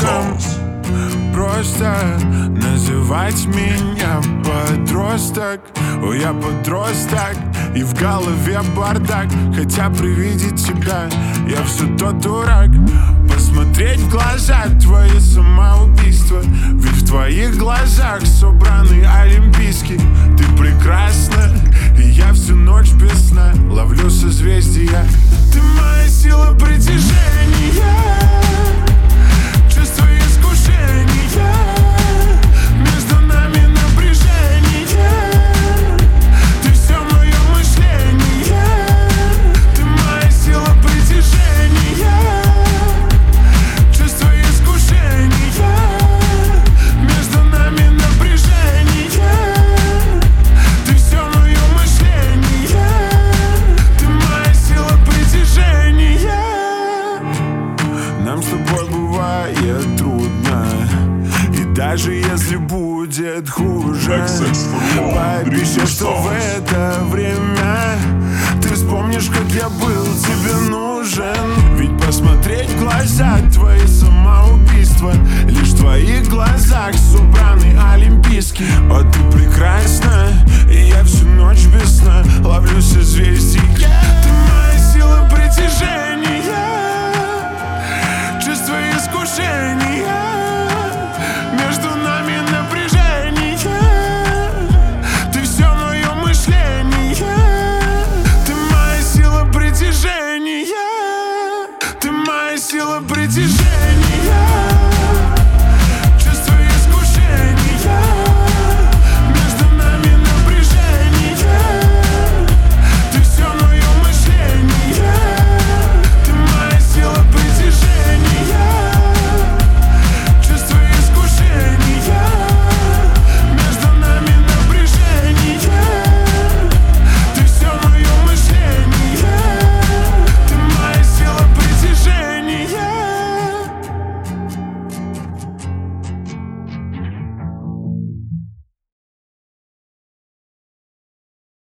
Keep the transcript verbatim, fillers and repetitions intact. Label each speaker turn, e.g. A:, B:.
A: подростком. Просто называть меня подросток. О, я подросток, и в голове бардак. Хотя при виде тебя я все тот дурак. Посмотреть в глаза твои самоубийства, ведь в твоих глазах собраны олимпийский. Ты прекрасна, и я всю ночь без сна ловлю созвездия. Ты моя сила притяжения, чувство искушения, между нами напряжение. Ты все мое мышление, ты моя сила притяжения, чувство искушения, между нами напряжение. Ты все мое мышление, ты моя сила притяжения. Нам с тобой бывает трудно, и даже если будет хуже, пообещай, что в это время ты вспомнишь, как я был тебе нужен. Ведь посмотреть в глаза твои самоубийства, лишь в твоих глазах собраны олимпийские. О, ты прекрасна, и я